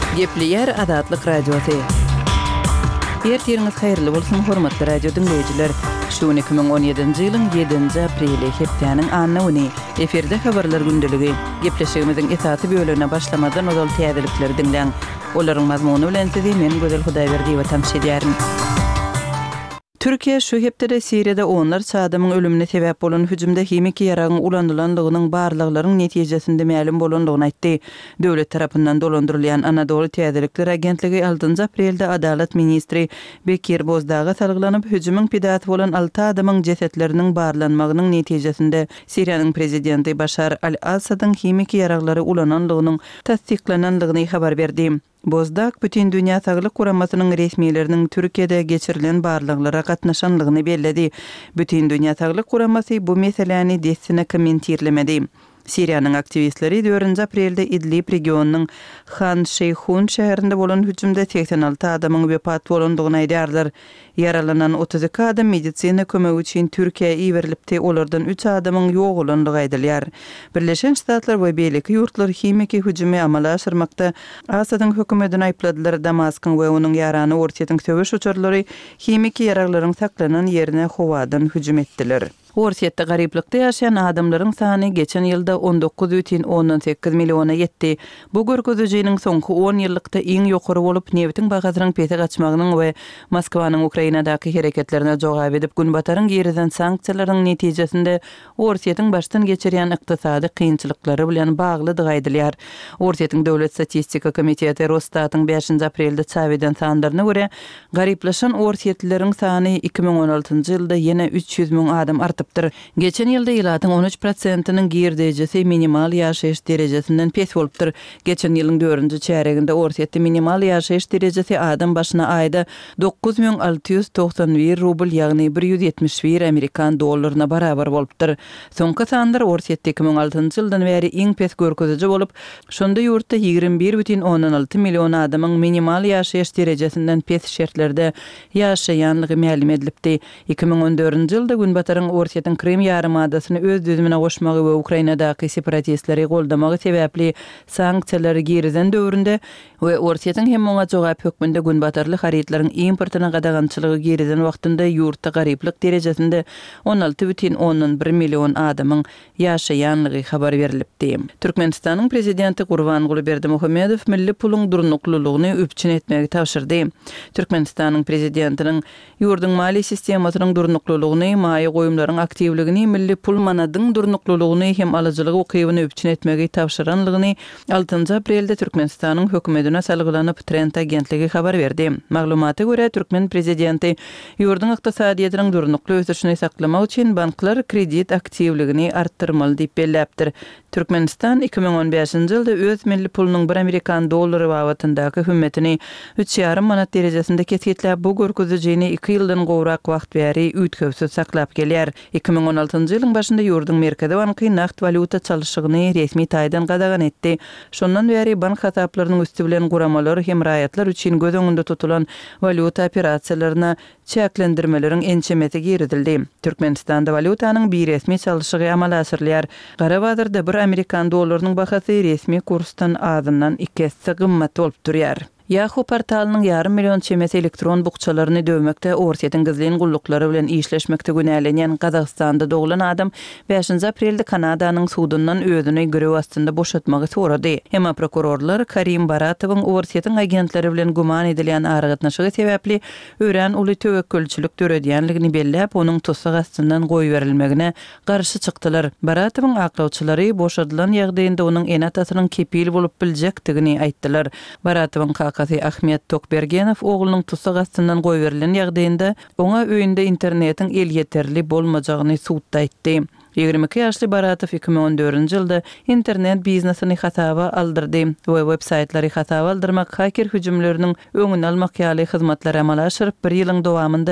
Gepleyer Adatlyk Radiosu. Ertiriniz hayırlı bolsun hormatly radio dinleyijiler. Şu 2017-nji ýylyň 7-nji apreli hepdeniň anny eferde habarlar gündüligi. Gepleşigimiziň esaty bölümine başlamadan ozal täzelikleri dinleň. Olaryň mazmuny bilen sizi men Gözel Hudaýberdi we tamşy edýärim. Türkiýe şu hepde Siriýada onlarça adamyň ölümine sebäp bolan hüjümde hemiki ýaragyň ulandylandygynyň barlyklaryň netijesinde ma'lum bolandygyny aýtdy. Döwlet tarapyndan dolandyrylýan Anadolu Täzelikler Agentligi 6 aprelde Adalet ministri Bekir Bozdağ'a salgylanyp hüjümüň pidaty bolan 6 adamyň jesetleriniň barlanmagynyň netijesinde Siriýanyň prezidenti Başar al-Asadyň hemiki ýaraglary ulanandygynyň tasdiklanandygyny habar berdi. Bozdağ bütün Dünya Sağlyk Guramasynyň resmiýetleriniň Türkiýede geçirilen barlyklara gatnaşandygyny belledi. Bütün Dünya Sağlyk Guramasy bu meseleni desine kommentirlemedi. Siriýanyň aktivistleri 4 aprelde İdlib regionunyň Han Şeyhun şäherinde bolan hüjümde 86 adamyň wepat bolandygyny aýdýarlar. Yaralanan 32 adam medisina kömegi üçin Türkiýe'ye iberilipdi. Olardan 3 adamyň ýok bolandygy aýdylýar. Birleşen Ştatlar we beýleki ýurtlar hemiki hüjümi amala aşyrmakda Asadyň hökümetini aýpladylar. Damaskyň we onuň ýarany ortaýatyň söwüş uçurlary hemiki ýaraklaryň saklanan ýerine howadan hüjüm etdiler. Ortaýatda garyplykda ýaşaýan adamlaryň sany geçen ýylda 19,18 milliona ýetdi. Bu görkezejiniň soňky 10 ýyllykda iň ýokary bolup, neftiň bahasynyň pete gaçmagynyň we Moskwanyň Ukrainadaky hereketlerine jogap edip günbataryň geriden sanksiýalaryň netijesinde ortaýatyň başdan geçirýän ykdysady kynçylyklary bilen baglydygy aýdylýar. Ortaýatyň Döwlet Statistika Komiteti Rostatyň 5 aprelde çap eden sanlaryna görä, garyplaşan ortaýatlylariň sany 2016-njy ýylda ýene 300.000 adam artypdyr. Geçen ýylda ýylatyň 13%-nyň girdejesi minimal ýaşaýyş derejesinden pes bolupdyr. Geçen ýylyň 4-nji çäreginde ortaýatda minimal ýaşaýyş derejesi adam başyna aýda 9691 rubl, ýagny 171 Amerikan dollaryna barabar bolupdyr. Soňky sanlar ortaýatda 2006-njy ýyldan bäri iň pes görkezeji bolup, şonda ýurtda 21,16 million adamyň minimal ýaşaýyş derejesinden pes şertlerde ýaşaýanlygy ma'lum edilipdi. 2014-nji ýylda günbataryň ortaýatyň Krim ýarymadasyny öz düzümine goşmagy we Ukrainadaky separatistleri goldamagy sebäpli sanksiýalary geriden döwründe we ortaýatyň hem oňa jogap hökmünde günbatarlyk haritlaryň importyna gadagançylygy geriden wagtynda ýurtda garyplyk derejesinde 16,1 million adamyň ýaşaýanlygy habar berilipdi. Türkmenistanyň prezidenti Gurbanguly Berdimuhammedow milli puluň durnuklulugyny öpçün etmegi tapşyrdy. Türkmenistanyň prezidentiniň ýurduň mali sistemasynyň durnuklulugyny, maýy goýumlaryň aktivligini, milli pul manadyň durnuklulugyny hem alyjylygy okybyny öpçün etmegi tapşyranlygyny 6 aprelde Türkmenistanyň hökümetine salgylanyp Trend agentligi habar berdi. Maglumata görä Türkmen prezidenti ýurduň ykdysadyýatynyň durnukly ösüşini saklamak üçin banklar kredit aktivligini artdyrmaly diýip belläpdir. Türkmenistan 2015-nji ýylda öz milli pulunyň 1 Amerikan dollary wagtyndaky hümmetini 3,5 manat derejesinde kesgitläp, bu görkezejini 2 ýyldan gowrak wagt bäri ütköpsiz saklap gelýär. 2016-njy ýylyň başynda ýurdun Merkezi Banky nakt valuta çalyşygyny resmi taýdan gadagan etdi. Şondan bäri bank hasaplarynyň üstü bilen guramalary hem raýatlar üçin göz öňünde tutulan valuta operasiýalaryna çäklendirmeleriň ençemeti giridildi. Türkmenistanda valutanyň bir resmi çalyşygy amala asyrylýar. Garabadyrda 1 Amerikan dollarynyň bahasy resmi kursdan azyndan 2 hisse gymmat bolup durýar. Yahoo portalynyň 500 million çemesi elektron bukçalaryny dövmekde, ortaýatyň gizlin gullyklary bilen işleşmekde günälenýän Kazakstanda doglan adam 5 aprelde Kanadanyň sudundan özüni görew astynda boşatmagy sorady. Hema prokurorlar Karim Baratowyň ortaýatyň agentleri bilen guman edilýän aragatnaşygy sebäpli ören uly töwekkülçilik töredýänligini belläp, onuň tutsak astyndan goýup berilmegine garşy çykdylar. Baratowyň aklawçylary boşadylan ýagdaýynda onuň enatasynyň kepil bolup biljekdigini aýtdylar. Baratowyň Ahmet Tokbergenov oglunyň tutsak astyndan goýup berilen ýagdaýynda oňa öýünde internetiň el ýeterli bolmajagyny suwtda aýtdy. 22 ýaşly Baratow 2014-nji ýylda internet biznesini hasaba aldyrdy we websaytlary hasaba aldyrmak, hacker hüjümleriniň öňüni almak ýaly hyzmatlary amala aşyryp 1 ýylyň dowamynda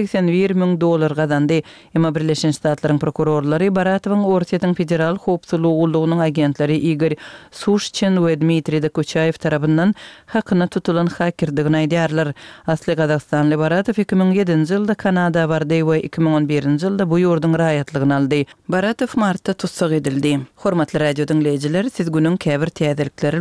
$81,000 gazandy. Emma Birleşen Ştatlaryň prokurorlary Baratowyň ortaýatyň federal howpsuzlygynyň agentleri Igor Sushchin we Dmitri Dokuchayev tarapyndan hakyna tutulan hackerdigini aýdýarlar. Asly Kazakstanly Baratow 2007-nji ýylda Kanada bardy we 2011-nji ýylda bu ýurdun raýatlygyny aldy. Baratow martda tutsak edildi. Hormatly radio dinleyijiler, siz günüň käbir täzelikleri